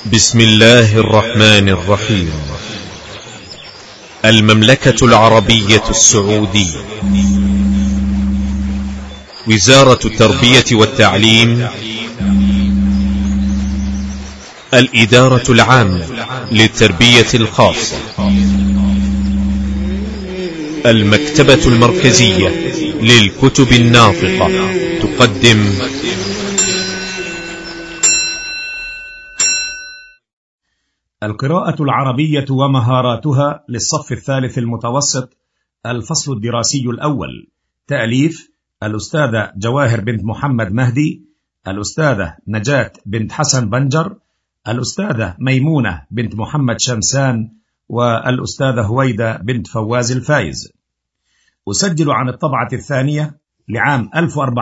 بسم الله الرحمن الرحيم. المملكة العربية السعودية، وزارة التربية والتعليم، الإدارة العامة للتربية الخاصة، المكتبة المركزية للكتب الناطقة تقدم القراءة العربية ومهاراتها للصف الثالث المتوسط، الفصل الدراسي الأول. تأليف الأستاذة جواهر بنت محمد مهدي، الأستاذة نجاة بنت حسن بنجر، الأستاذة ميمونة بنت محمد شمسان، والأستاذة هويدة بنت فواز الفايز. أسجل عن الطبعة الثانية لعام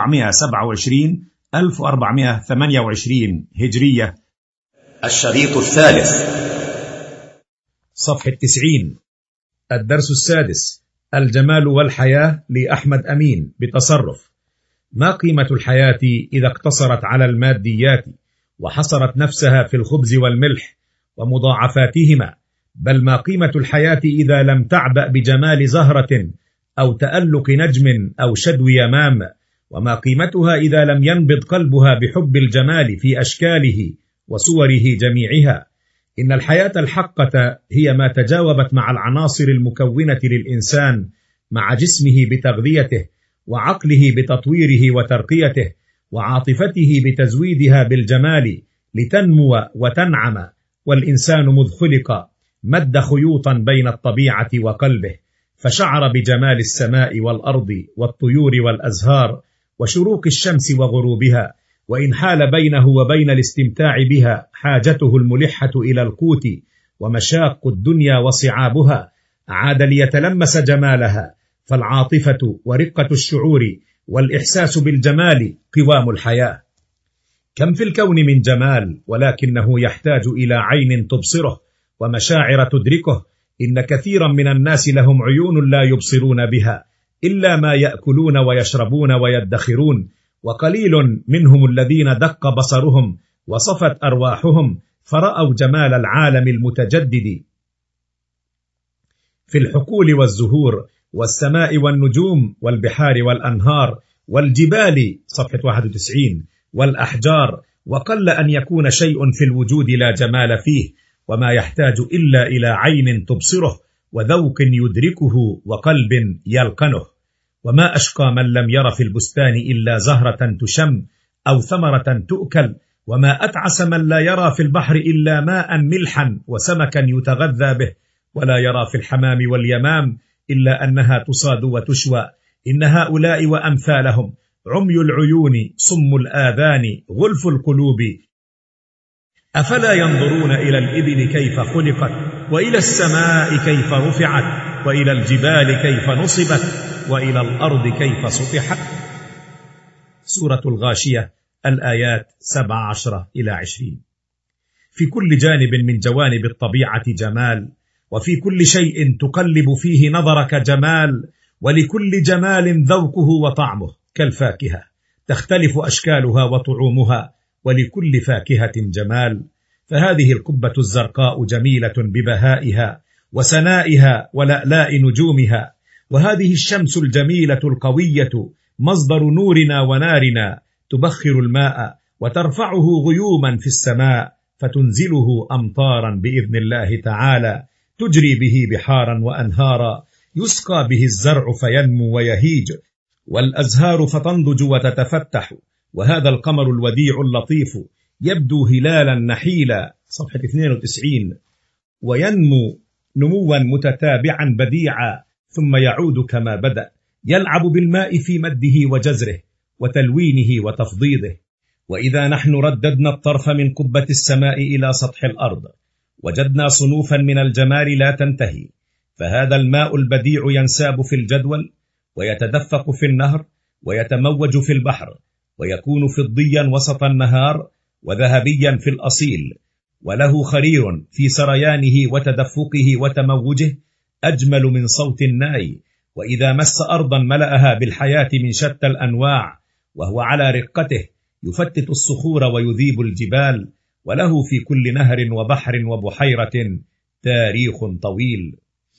1427-1428 هجرية، الشريط الثالث، صفحة 90. الدرس السادس: الجمال والحياة لأحمد أمين بتصرف. ما قيمة الحياة إذا اقتصرت على الماديات وحصرت نفسها في الخبز والملح ومضاعفاتهما؟ بل ما قيمة الحياة إذا لم تعبأ بجمال زهرة أو تألق نجم أو شدو يمام؟ وما قيمتها إذا لم ينبض قلبها بحب الجمال في أشكاله وصوره جميعها؟ إن الحياة الحقة هي ما تجاوبت مع العناصر المكونة للإنسان، مع جسمه بتغذيته، وعقله بتطويره وترقيته، وعاطفته بتزويدها بالجمال لتنمو وتنعم. والإنسان مذ خلق مد خيوطا بين الطبيعة وقلبه، فشعر بجمال السماء والأرض والطيور والأزهار وشروق الشمس وغروبها، وإن حال بينه وبين الاستمتاع بها حاجته الملحة إلى القوت ومشاق الدنيا وصعابها، عاد ليتلمس جمالها. فالعاطفة ورقة الشعور والإحساس بالجمال قوام الحياة. كم في الكون من جمال، ولكنه يحتاج إلى عين تبصره ومشاعر تدركه. إن كثيرا من الناس لهم عيون لا يبصرون بها إلا ما يأكلون ويشربون ويدخرون، وقليل منهم الذين دق بصرهم وصفت أرواحهم فرأوا جمال العالم المتجدد في الحقول والزهور والسماء والنجوم والبحار والأنهار والجبال، صفحة 91، والأحجار. وقل أن يكون شيء في الوجود لا جمال فيه، وما يحتاج إلا إلى عين تبصره وذوق يدركه وقلب يلقنه. وما أشقى من لم ير في البستان إلا زهرة تشم أو ثمرة تؤكل، وما أتعس من لا يرى في البحر إلا ماء ملحا وسمكا يتغذى به، ولا يرى في الحمام واليمام إلا أنها تصاد وتشوى. إن هؤلاء وأمثالهم عمي العيون صم الآذان غلف القلوب. أفلا ينظرون إلى الإبل كيف خلقت، وإلى السماء كيف رفعت، وإلى الجبال كيف نصبت، وإلى الأرض كيف سطحت. سورة الغاشية، الآيات 17-20. في كل جانب من جوانب الطبيعة جمال، وفي كل شيء تقلب فيه نظرك جمال، ولكل جمال ذوقه وطعمه. كالفاكهة تختلف أشكالها وطعومها، ولكل فاكهة جمال. فهذه القبة الزرقاء جميلة ببهائها وسنائها ولألاء نجومها، وهذه الشمس الجميلة القوية مصدر نورنا ونارنا، تبخر الماء وترفعه غيوما في السماء، فتنزله أمطارا بإذن الله تعالى، تجري به بحارا وأنهارا، يسقى به الزرع فينمو ويهيج، والأزهار فتنضج وتتفتح. وهذا القمر الوديع اللطيف يبدو هلالا نحيلا، صفحة 92، وينمو نموا متتابعا بديعا، ثم يعود كما بدأ، يلعب بالماء في مده وجزره وتلوينه وتفضيضه. وإذا نحن رددنا الطرف من قبة السماء إلى سطح الأرض، وجدنا صنوفا من الجمال لا تنتهي. فهذا الماء البديع ينساب في الجدول، ويتدفق في النهر، ويتموج في البحر، ويكون فضيا وسط النهار، وذهبيا في الأصيل، وله خرير في سريانه وتدفقه وتموجه أجمل من صوت الناي. وإذا مس أرضا ملأها بالحياة من شتى الأنواع، وهو على رقته يفتت الصخور ويذيب الجبال، وله في كل نهر وبحر وبحيرة تاريخ طويل.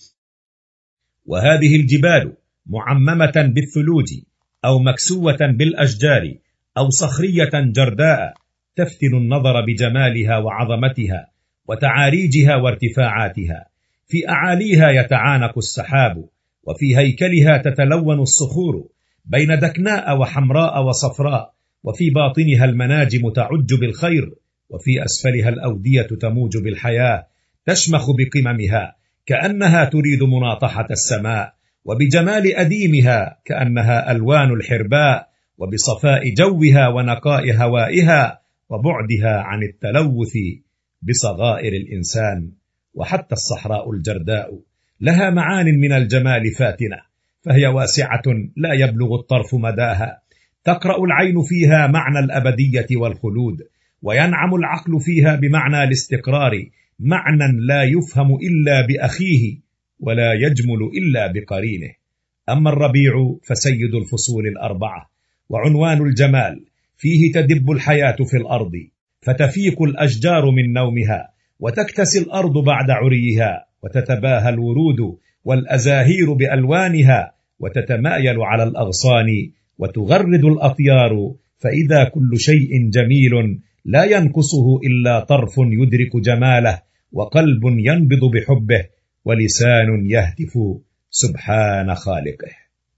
وهذه الجبال معممة بالثلوج أو مكسوة بالأشجار أو صخرية جرداء تفتن النظر بجمالها وعظمتها وتعاريجها وارتفاعاتها. في أعاليها يتعانق السحاب، وفي هيكلها تتلون الصخور بين دكناء وحمراء وصفراء، وفي باطنها المناجم تعج بالخير، وفي أسفلها الأودية تموج بالحياة تشمخ بقممها كأنها تريد مناطحة السماء، وبجمال أديمها كأنها ألوان الحرباء، وبصفاء جوها ونقاء هوائها وبعدها عن التلوث بصغائر الإنسان. وحتى الصحراء الجرداء لها معان من الجمال فاتنة، فهي واسعة لا يبلغ الطرف مداها، تقرأ العين فيها معنى الأبدية والخلود، وينعم العقل فيها بمعنى الاستقرار، معنى لا يفهم إلا بأخيه ولا يجمل إلا بقرينه. أما الربيع فسيد الفصول الأربعة وعنوان الجمال، فيه تدب الحياة في الأرض، فتفيق الأشجار من نومها، وتكتسي الأرض بعد عريها، وتتباهى الورود والأزاهير بألوانها، وتتمايل على الأغصان، وتغرد الأطيار، فإذا كل شيء جميل لا ينقصه إلا طرف يدرك جماله، وقلب ينبض بحبه، ولسان يهتف سبحان خالقه.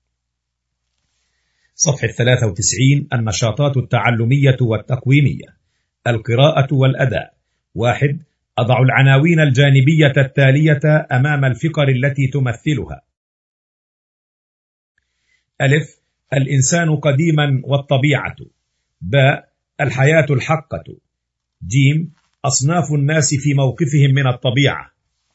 صفحة 93. النشاطات التعلمية والتقويمية. القراءة والأداء. 1. أضع العناوين الجانبية التالية أمام الفقر التي تمثلها: ألف: الإنسان قديما والطبيعة. باء: الحياة الحقة. جيم: أصناف الناس في موقفهم من الطبيعة.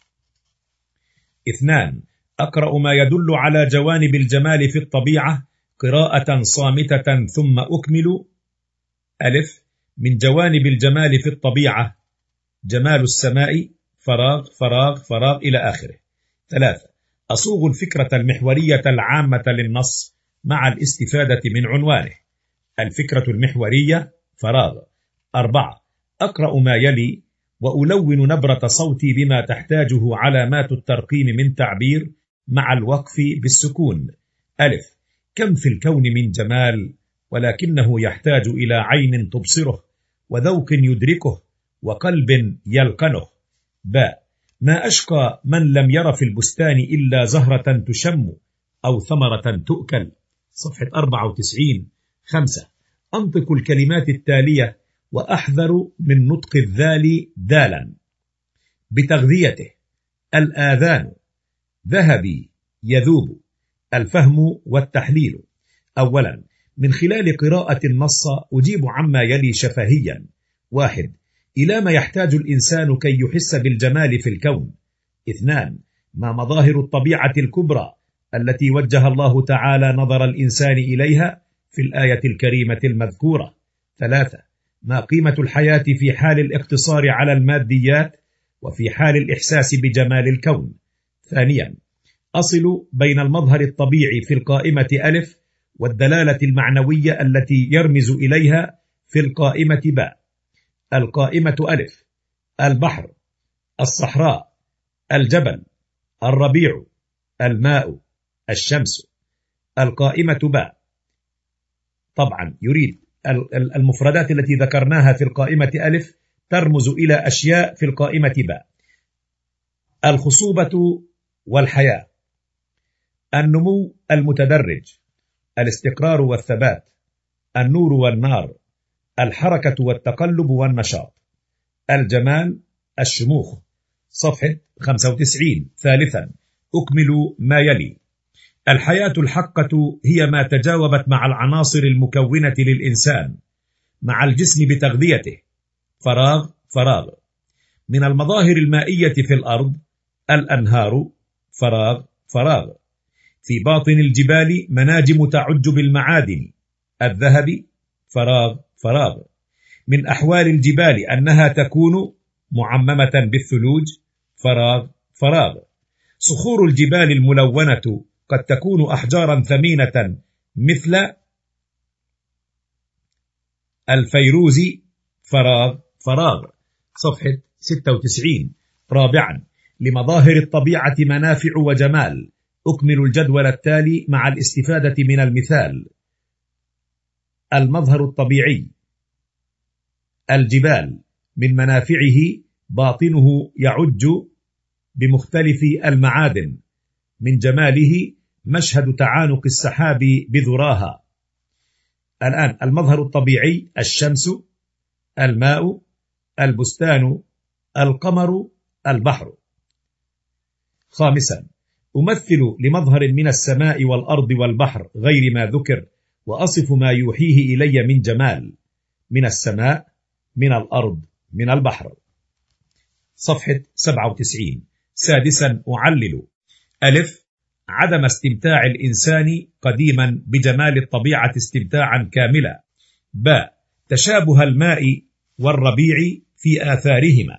2. أقرأ ما يدل على جوانب الجمال في الطبيعة قراءة صامتة ثم أكمل. ألف: من جوانب الجمال في الطبيعة: جمال السماء، فراغ فراغ فراغ إلى آخره. 3. أصوغ الفكرة المحورية العامة للنص مع الاستفادة من عنوانه. الفكرة المحورية: فراغ. 4. أقرأ ما يلي وألون نبرة صوتي بما تحتاجه علامات الترقيم من تعبير مع الوقف بالسكون. ألف: كم في الكون من جمال، ولكنه يحتاج إلى عين تبصره، وذوق يدركه، وقلب يلقنه. باء: ما أشقى من لم ير في البستان إلا زهرة تشم أو ثمرة تؤكل. صفحة 94. 5. أنطق الكلمات التالية وأحذر من نطق الذال دالا بتغذيته: الآذان، ذهبي، يذوب. الفهم والتحليل. أولا، من خلال قراءة النص أجيب عما يلي شفهيا. 1. إلى ما يحتاج الإنسان كي يحس بالجمال في الكون. 2. ما مظاهر الطبيعة الكبرى التي وجه الله تعالى نظر الإنسان إليها في الآية الكريمة المذكورة. 3. ما قيمة الحياة في حال الاقتصار على الماديات وفي حال الإحساس بجمال الكون. 2. أصل بين المظهر الطبيعي في القائمة ألف والدلالة المعنوية التي يرمز إليها في القائمة باء. القائمة ألف: البحر، الصحراء، الجبل، الربيع، الماء، الشمس. القائمة باء طبعا يريد المفردات التي ذكرناها في القائمة ألف ترمز إلى أشياء في القائمة باء: الخصوبة والحياة، النمو المتدرج، الاستقرار والثبات، النور والنار، الحركة والتقلب والنشاط، الجمال، الشموخ. صفحة 95. ثالثا، أكمل ما يلي: الحياة الحقة هي ما تجاوبت مع العناصر المكونة للإنسان مع الجسم بتغذيته. فراغ فراغ. من المظاهر المائية في الأرض: الأنهار، فراغ فراغ. في باطن الجبال مناجم تعج بالمعادن: الذهب، فراغ فراغ. من أحوال الجبال أنها تكون معممة بالثلوج: فراغ فراغ. صخور الجبال الملونة قد تكون أحجارا ثمينة مثل الفيروز: فراغ فراغ. صفحة 96. رابعا، لمظاهر الطبيعة منافع وجمال. أكمل الجدول التالي مع الاستفادة من المثال. المظهر الطبيعي: الجبال من منافعه باطنه يعج بمختلف المعادن، من جماله مشهد تعانق السحاب بذراها. الآن المظهر الطبيعي: الشمس، الماء، البستان، القمر، البحر. خامسا، أمثل لمظهر من السماء والأرض والبحر غير ما ذكر، وأصف ما يوحيه إلي من جمال، من السماء، من الأرض، من البحر. صفحة 97. سادسا، أعلل: ألف، عدم استمتاع الإنسان قديما بجمال الطبيعة استمتاعا كاملا. ب، تشابه الماء والربيع في آثارهما.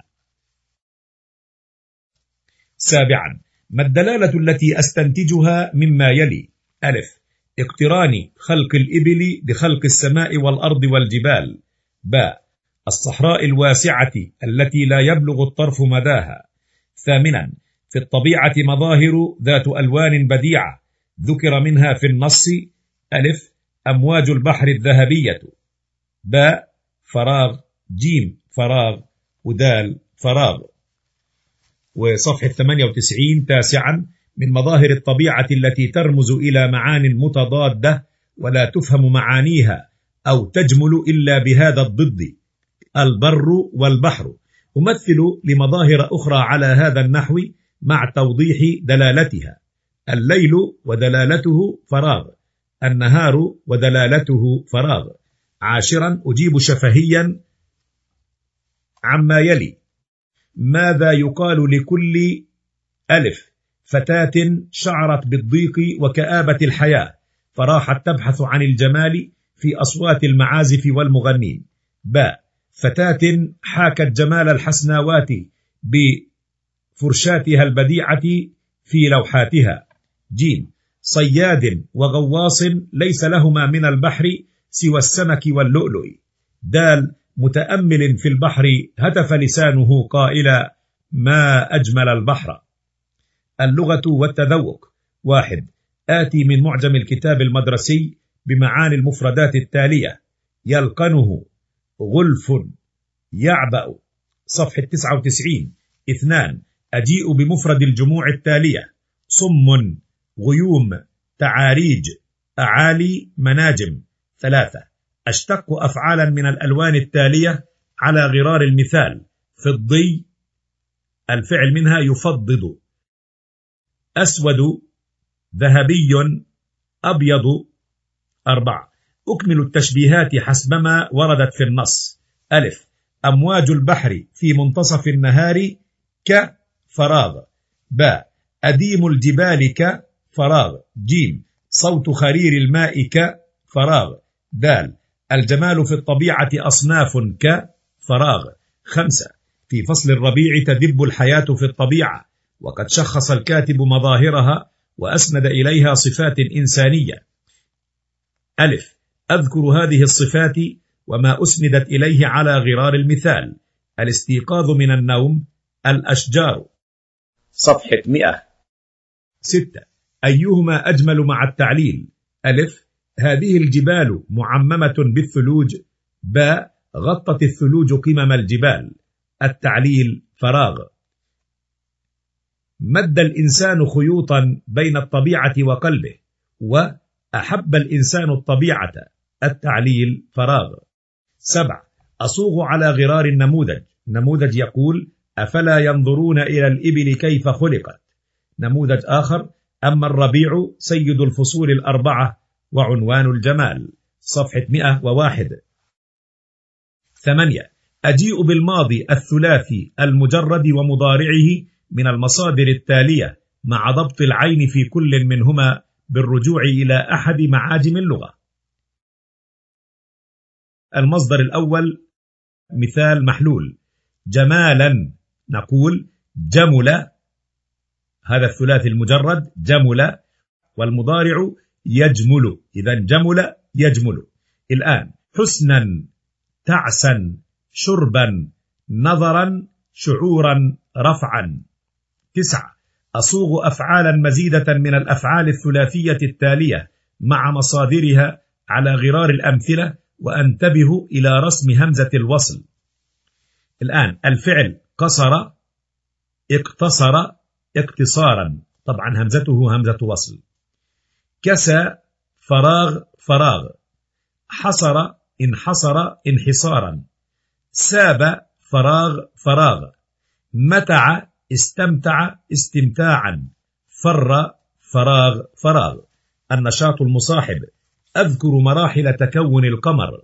سابعا، ما الدلالة التي أستنتجها مما يلي؟ ألف، اقتران خلق الإبل بخلق السماء والأرض والجبال. ب، الصحراء الواسعة التي لا يبلغ الطرف مداها. ثامنا، في الطبيعة مظاهر ذات ألوان بديعة، ذكر منها في النص: ألف، أمواج البحر الذهبية. ب، فراغ. جيم، فراغ. ودال، فراغ. وصفحة 98. تاسعا، من مظاهر الطبيعة التي ترمز إلى معان متضادة ولا تفهم معانيها أو تجمل إلا بهذا الضد: البر والبحر. أمثل لمظاهر أخرى على هذا النحو مع توضيح دلالتها: الليل ودلالته فراغ، النهار ودلالته فراغ. عاشرا، أجيب شفهيا عما يلي: ماذا يقال لكل ألف، فتاة شعرت بالضيق وكآبة الحياة فراحت تبحث عن الجمال في أصوات المعازف والمغنين. باء، فتاة حاكت جمال الحسناوات بفرشاتها البديعة في لوحاتها. جيم، صياد وغواص ليس لهما من البحر سوى السمك واللؤلؤ. دال، متأمل في البحر هتف لسانه قائلا: ما أجمل البحر. اللغة والتذوق. 1. آتي من معجم الكتاب المدرسي بمعاني المفردات التالية: يلقنه، غلف، يعبأ. صفحة 99. 2. أجيء بمفرد الجموع التالية: صم، غيوم، تعاريج، أعالي، مناجم. 3. أشتق أفعالا من الألوان التالية على غرار المثال: فضي، الفعل منها يفضض، أسود، ذهبي، أبيض. 4. أكمل التشبيهات حسبما وردت في النص. ألف، أمواج البحر في منتصف النهار كفراغ. باء، أديم الجبال كفراغ. جيم، صوت خرير الماء كفراغ. دال، الجمال في الطبيعة أصناف كفراغ. 5. في فصل الربيع تدب الحياة في الطبيعة، وقد شخص الكاتب مظاهرها وأسند إليها صفات إنسانية. ألف، أذكر هذه الصفات وما أسندت إليه على غرار المثال: الاستيقاظ من النوم، الأشجار. صفحة 100. 6. أيهما أجمل مع التعليل؟ ألف، هذه الجبال معممة بالثلوج. باء، غطت الثلوج قمم الجبال. التعليل: فراغ. مد الإنسان خيوطا بين الطبيعة وقلبه، وأحب الإنسان الطبيعة. التعليل: فراغ. 7. أصوغ على غرار النموذج. نموذج يقول: أفلا ينظرون إلى الإبل كيف خلقت. نموذج آخر: أما الربيع سيد الفصول الأربعة وعنوان الجمال. صفحة 101. 8. أجيء بالماضي الثلاثي المجرد ومضارعه من المصادر التالية مع ضبط العين في كل منهما بالرجوع إلى أحد معاجم اللغة. المصدر الأول مثال محلول: جمالا، نقول جمل، هذا الثلاثي المجرد جمل، والمضارع يجمل، إذا جمل يجمل. الآن حسنا، تعسا، شربا، نظرا شعورا رفعا. 9. أصوغ أفعالا مزيدة من الأفعال الثلاثية التالية مع مصادرها على غرار الأمثلة، وأنتبه إلى رسم همزة الوصل. الآن الفعل قصر، اقتصر اقتصارا، طبعا همزته همزة وصل. كسى فراغ فراغ. حصر انحصر انحصارا. ساب فراغ فراغ. متع استمتع استمتاعا. فر فراغ فراغ. النشاط المصاحب: أذكر مراحل تكون القمر.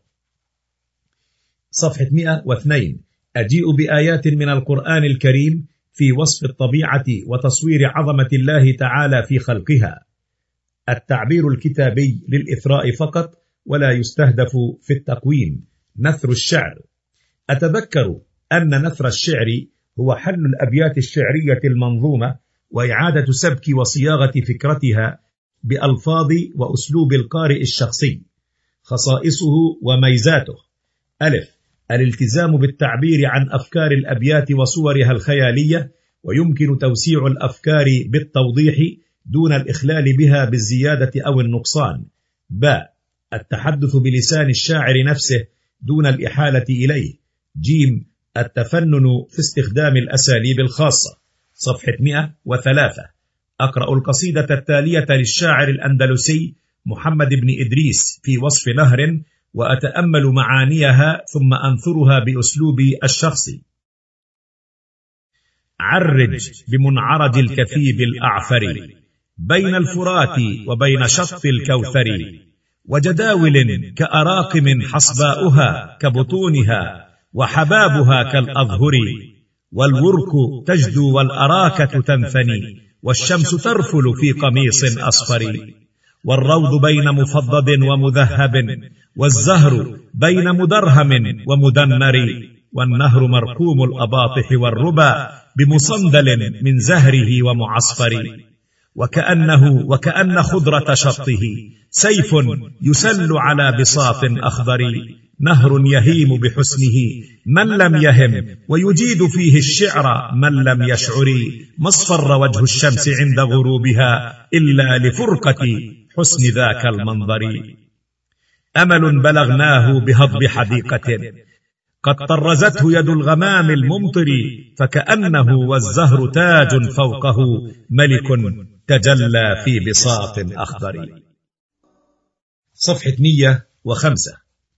صفحة 102. أجيء بآيات من القرآن الكريم في وصف الطبيعة وتصوير عظمة الله تعالى في خلقها. التعبير الكتابي للإثراء فقط، ولا يستهدف في التقويم. نثر الشعر: أتذكر أن نثر الشعر هو حل الأبيات الشعرية المنظومة وإعادة سبك وصياغة فكرتها بألفاظ وأسلوب القارئ الشخصي. خصائصه وميزاته: ألف، الالتزام بالتعبير عن أفكار الأبيات وصورها الخيالية، ويمكن توسيع الأفكار بالتوضيح دون الإخلال بها بالزيادة أو النقصان. باء، التحدث بلسان الشاعر نفسه دون الإحالة إليه. جيم، التفنن في استخدام الأساليب الخاصة. صفحة 103. أقرأ القصيدة التالية للشاعر الأندلسي محمد بن إدريس في وصف نهر، وأتأمل معانيها ثم أنثرها بأسلوبي الشخصي. عرج بمنعرج الكثيب الأعفر، بين الفرات وبين شط الكوثر، وجداول كأراقم حصباؤها كبطونها، وحبابها كالأظهر، والورك تجدو والأراكة تنثني، والشمس ترفل في قميص أصفر، والروض بين مفضد ومذهب، والزهر بين مدرهم ومدمر، والنهر مركوم الأباطح والربا بمصندل من زهره ومعصفر، وكأن خضرة شطه سيف يسل على بساط أخضر، نهر يهيم بحسنه من لم يهم، ويجيد فيه الشعر من لم يشعر، ما اصفر وجه الشمس عند غروبها إلا لفرقة حسن ذاك المنظر، أمل بلغناه بهضب حديقة قد طرزته يد الغمام الممطر، فكأنه والزهر تاج فوقه ملك تجلى في بساط أخضر. صفحة 105.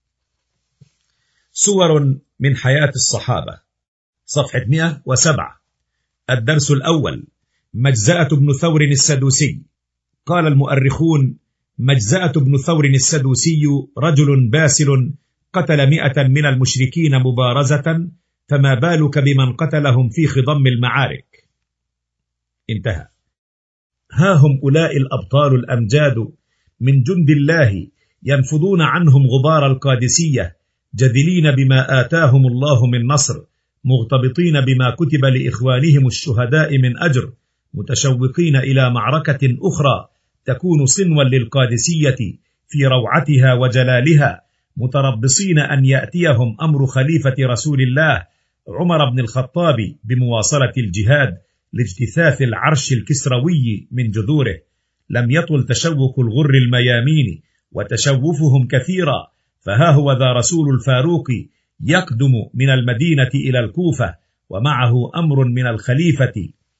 صور من حياة الصحابة. صفحة 107. الدرس الأول: مجزأة بن ثور السدوسي. قال المؤرخون: مجزأة بن ثور السدوسي رجل باسل قتل 100 من المشركين مبارزة، فما بالك بمن قتلهم في خضم المعارك. انتهى. ها هم أولئك الأبطال الأمجاد من جند الله ينفضون عنهم غبار القادسية، جدلين بما آتاهم الله من نصر، مغتبطين بما كتب لإخوانهم الشهداء من أجر، متشوقين إلى معركة أخرى تكون صنوا للقادسية في روعتها وجلالها، متربصين أن يأتيهم أمر خليفة رسول الله عمر بن الخطاب بمواصلة الجهاد لاجتثاث العرش الكسروي من جذوره. لم يطل تشوق الغر الميامين وتشوفهم كثيرا، فها هو ذا رسول الفاروق يقدم من المدينة إلى الكوفة، ومعه أمر من الخليفة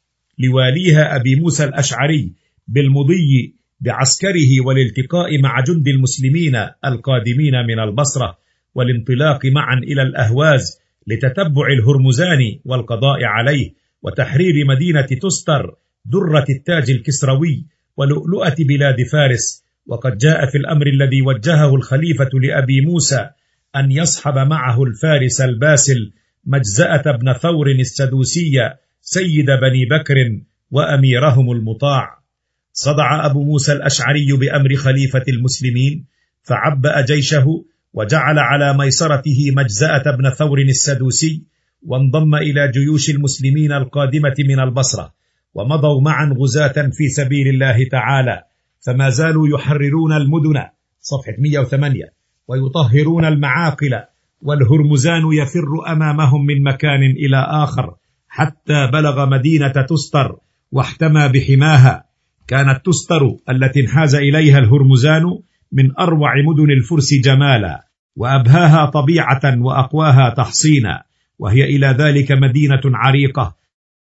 لواليها أبي موسى الأشعري بالمضي بعسكره والالتقاء مع جند المسلمين القادمين من البصرة، والانطلاق معا إلى الأهواز لتتبع الهرمزان والقضاء عليه، وتحرير مدينة تستر درة التاج الكسروي ولؤلؤة بلاد فارس. وقد جاء في الأمر الذي وجهه الخليفة لأبي موسى أن يصحب معه الفارس الباسل مجزأة بن ثور السدوسي سيد بني بكر وأميرهم المطاع. صدع أبو موسى الأشعري بأمر خليفة المسلمين، فعبأ جيشه وجعل على ميسرته مجزأة بن ثور السدوسي، وانضم إلى جيوش المسلمين القادمة من البصرة، ومضوا معا غزاة في سبيل الله تعالى، فما زالوا يحررون المدن. صفحة 108. ويطهرون المعاقل والهرمزان يفر أمامهم من مكان إلى آخر حتى بلغ مدينة تستر واحتمى بحماها. كانت تستر التي انحاز إليها الهرمزان من أروع مدن الفرس جمالا وأبهاها طبيعة وأقواها تحصينا، وهي إلى ذلك مدينة عريقة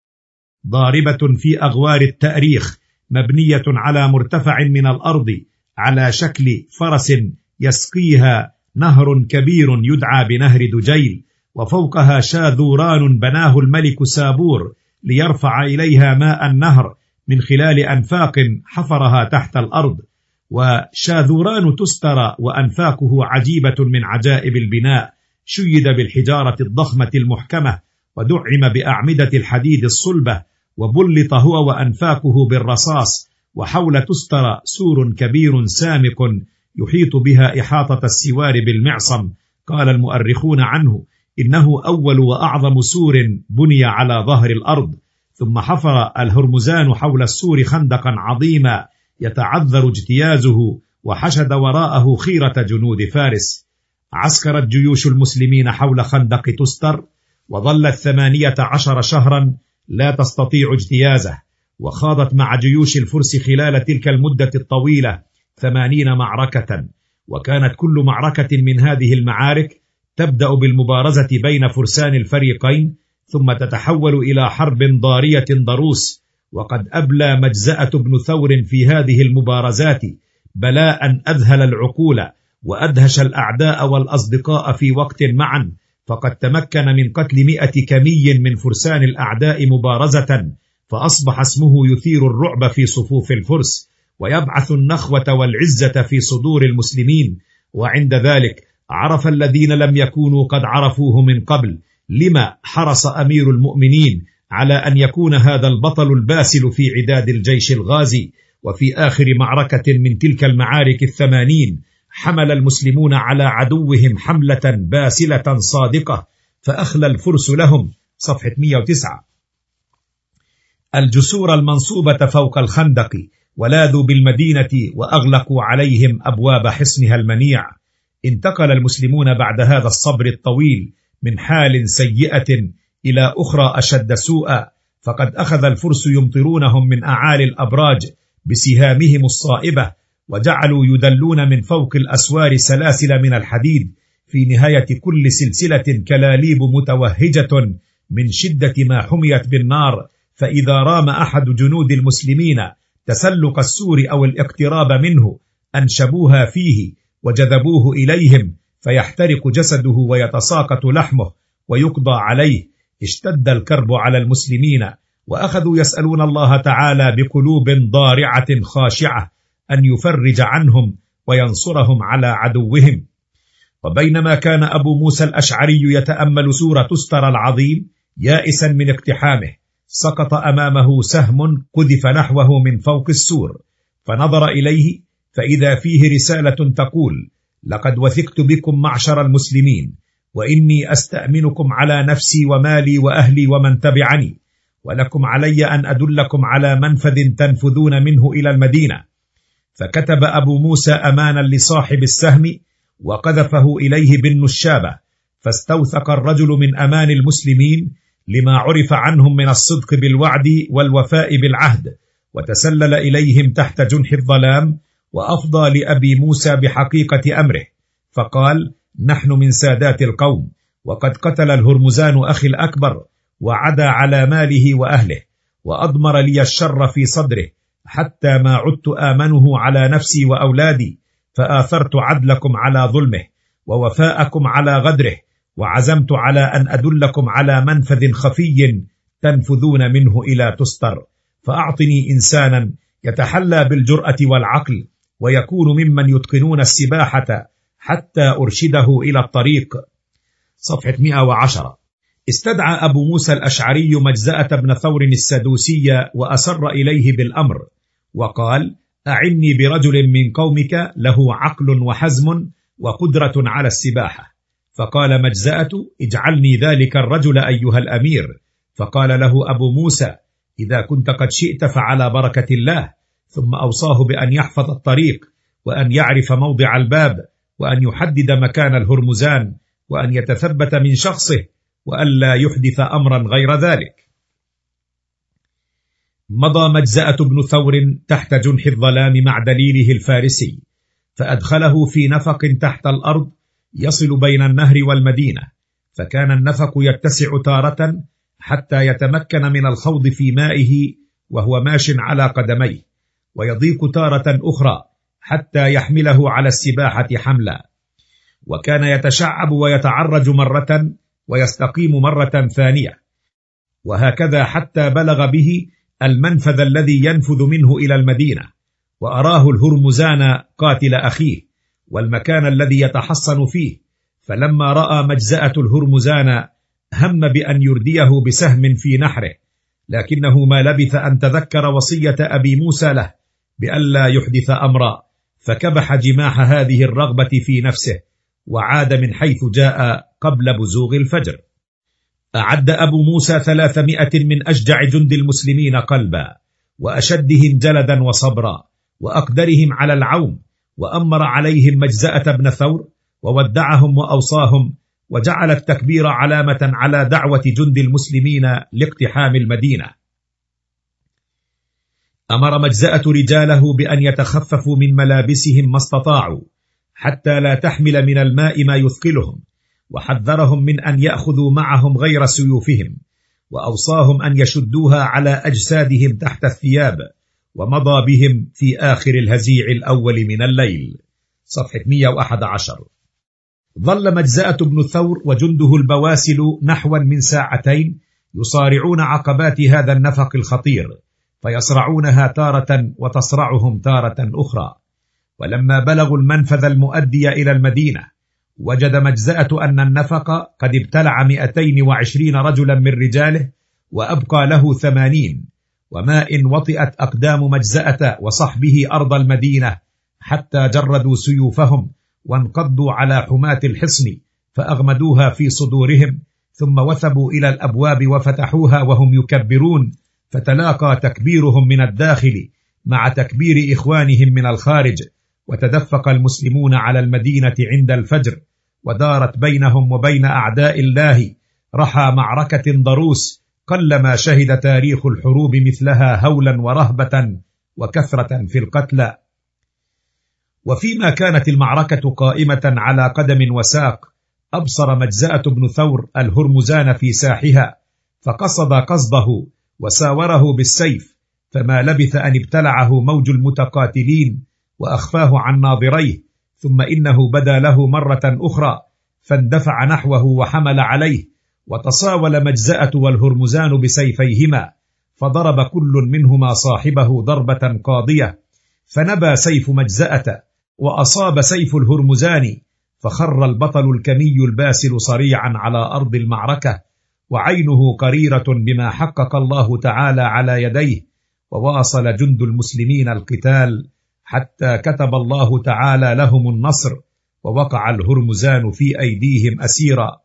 ضاربة في أغوار التاريخ، مبنية على مرتفع من الأرض على شكل فرس يسقيها نهر كبير يدعى بنهر دجيل، وفوقها شاذوران بناه الملك سابور ليرفع إليها ماء النهر من خلال أنفاق حفرها تحت الأرض. وشاذوران تستر وأنفاقه عجيبة من عجائب البناء، شيد بالحجارة الضخمة المحكمة ودعم بأعمدة الحديد الصلبة، وبلط هو وأنفاقه بالرصاص. وحول تستر سور كبير سامق يحيط بها إحاطة السوار بالمعصم. قال المؤرخون عنه إنه أول وأعظم سور بني على ظهر الأرض. ثم حفر الهرمزان حول السور خندقا عظيما يتعذر اجتيازه، وحشد وراءه خيرة جنود فارس. عسكرت جيوش المسلمين حول خندق تستر، وظلت 18 شهرا لا تستطيع اجتيازه، وخاضت مع جيوش الفرس خلال تلك المدة الطويلة 80 معركة. وكانت كل معركة من هذه المعارك تبدأ بالمبارزة بين فرسان الفريقين، ثم تتحول إلى حرب ضارية ضروس. وقد أبلى مجزأة بن ثور في هذه المبارزات بلاء أذهل العقول وأدهش الأعداء والأصدقاء في وقت معا، فقد تمكن من قتل 100 كمي من فرسان الأعداء مبارزة، فأصبح اسمه يثير الرعب في صفوف الفرس ويبعث النخوة والعزة في صدور المسلمين. وعند ذلك عرف الذين لم يكونوا قد عرفوه من قبل لما حرص أمير المؤمنين على أن يكون هذا البطل الباسل في عداد الجيش الغازي. وفي آخر معركة من تلك المعارك 80 حمل المسلمون على عدوهم حملة باسلة صادقة، فأخلى الفرس لهم صفحة 109 الجسور المنصوبة فوق الخندق، ولاذوا بالمدينة وأغلقوا عليهم أبواب حصنها المنيع. انتقل المسلمون بعد هذا الصبر الطويل من حال سيئة إلى أخرى أشد سوءا، فقد أخذ الفرس يمطرونهم من أعالي الأبراج بسهامهم الصائبة، وجعلوا يدلون من فوق الأسوار سلاسل من الحديد، في نهاية كل سلسلة كلاليب متوهجة من شدة ما حميت بالنار. فإذا رام أحد جنود المسلمين تسلق السور أو الاقتراب منه أنشبوها فيه وجذبوه إليهم، فيحترق جسده ويتساقط لحمه ويقضى عليه. اشتد الكرب على المسلمين، وأخذوا يسألون الله تعالى بقلوب ضارعة خاشعة أن يفرج عنهم وينصرهم على عدوهم. وبينما كان أبو موسى الأشعري يتأمل سور تستر العظيم يائسا من اقتحامه، سقط أمامه سهم قذف نحوه من فوق السور، فنظر إليه فإذا فيه رسالة تقول: لقد وثقت بكم معشر المسلمين، وإني أستأمنكم على نفسي ومالي وأهلي ومن تبعني، ولكم علي أن أدلكم على منفذ تنفذون منه إلى المدينة. فكتب أبو موسى أمانا لصاحب السهم وقذفه إليه بالنشابة، فاستوثق الرجل من أمان المسلمين لما عرف عنهم من الصدق بالوعد والوفاء بالعهد، وتسلل إليهم تحت جنح الظلام، وأفضى لأبي موسى بحقيقة أمره، فقال: نحن من سادات القوم، وقد قتل الهرمزان أخي الأكبر وعدا على ماله وأهله، وأضمر لي الشر في صدره، حتى ما عدت آمنه على نفسي وأولادي، فآثرت عدلكم على ظلمه ووفاءكم على غدره، وعزمت على أن أدلكم على منفذ خفي تنفذون منه إلى تستر، فأعطني إنسانا يتحلى بالجرأة والعقل، ويكون ممن يتقنون السباحة حتى أرشده إلى الطريق. صفحة 110. استدعى أبو موسى الأشعري مجزأة بن ثور السدوسي وأسر إليه بالأمر، وقال: أعني برجل من قومك له عقل وحزم وقدرة على السباحة. فقال مجزأة: اجعلني ذلك الرجل أيها الأمير. فقال له أبو موسى: إذا كنت قد شئت فعلى بركة الله. ثم أوصاه بأن يحفظ الطريق، وأن يعرف موضع الباب، وأن يحدد مكان الهرمزان، وأن يتثبت من شخصه وألا يحدث أمرا غير ذلك. مضى مجزأة بن ثور تحت جنح الظلام مع دليله الفارسي، فأدخله في نفق تحت الأرض يصل بين النهر والمدينة، فكان النفق يتسع تارة حتى يتمكن من الخوض في مائه وهو ماش على قدميه، ويضيق تارة أخرى حتى يحمله على السباحة حملا، وكان يتشعب ويتعرج مرة ويستقيم مرة ثانية، وهكذا حتى بلغ به المنفذ الذي ينفذ منه إلى المدينة، وأراه الهرمزان قاتل أخيه والمكان الذي يتحصن فيه، فلما رأى مجزأة الهرمزان هم بأن يرديه بسهم في نحره، لكنه ما لبث أن تذكر وصية أبي موسى له بألا يحدث أمرا، فكبح جماح هذه الرغبة في نفسه وعاد من حيث جاء قبل بزوغ الفجر. أعد أبو موسى 300 من أشجع جند المسلمين قلبا وأشدهم جلدا وصبرا وأقدرهم على العوم، وأمر عليهم مجزأة بن ثور وودعهم وأوصاهم، وجعل التكبير علامة على دعوة جند المسلمين لاقتحام المدينة. أمر مجزأة رجاله بأن يتخففوا من ملابسهم ما استطاعوا حتى لا تحمل من الماء ما يثقلهم، وحذرهم من أن يأخذوا معهم غير سيوفهم، وأوصاهم أن يشدوها على أجسادهم تحت الثياب، ومضى بهم في آخر الهزيع الأول من الليل. صفحة 111. ظل مجزأة بن ثور وجنده البواسل نحو من ساعتين يصارعون عقبات هذا النفق الخطير، فيصرعونها تارة وتصرعهم تارة أخرى. ولما بلغوا المنفذ المؤدي إلى المدينة وجد مجزأة أن النفق قد ابتلع 220 رجلا من رجاله وأبقى له 80، وما إن وطئت أقدام مجزأة وصحبه أرض المدينة حتى جردوا سيوفهم وانقضوا على حماة الحصن فأغمدوها في صدورهم، ثم وثبوا إلى الأبواب وفتحوها وهم يكبرون، فتلاقى تكبيرهم من الداخل مع تكبير إخوانهم من الخارج، وتدفق المسلمون على المدينة عند الفجر، ودارت بينهم وبين أعداء الله رحى معركة ضروس قلما شهد تاريخ الحروب مثلها هولا ورهبة وكثرة في القتلى. وفيما كانت المعركة قائمة على قدم وساق، أبصر مجزأة بن ثور الهرمزان في ساحها، فقصد قصده وساوره بالسيف، فما لبث أن ابتلعه موج المتقاتلين وأخفاه عن ناظريه، ثم إنه بدا له مرة أخرى فاندفع نحوه وحمل عليه، وتصاول مجزأة والهرمزان بسيفيهما، فضرب كل منهما صاحبه ضربة قاضية، فنبى سيف مجزأة وأصاب سيف الهرمزان، فخر البطل الكمي الباسل صريعا على أرض المعركة، وعينه قريرة بما حقق الله تعالى على يديه، وواصل جند المسلمين القتال حتى كتب الله تعالى لهم النصر، ووقع الهرمزان في أيديهم أسيرا.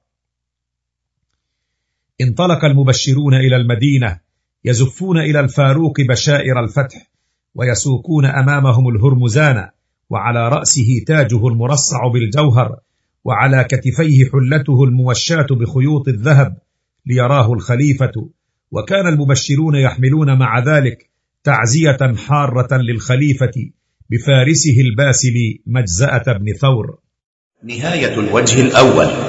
انطلق المبشرون إلى المدينة يزفون إلى الفاروق بشائر الفتح، ويسوقون أمامهم الهرمزان، وعلى رأسه تاجه المرصع بالجوهر، وعلى كتفيه حلته الموشاة بخيوط الذهب ليراه الخليفة. وكان المبشرون يحملون مع ذلك تعزية حارة للخليفة بفارسه الباسل مجزأة بن ثور. نهاية الوجه الأول.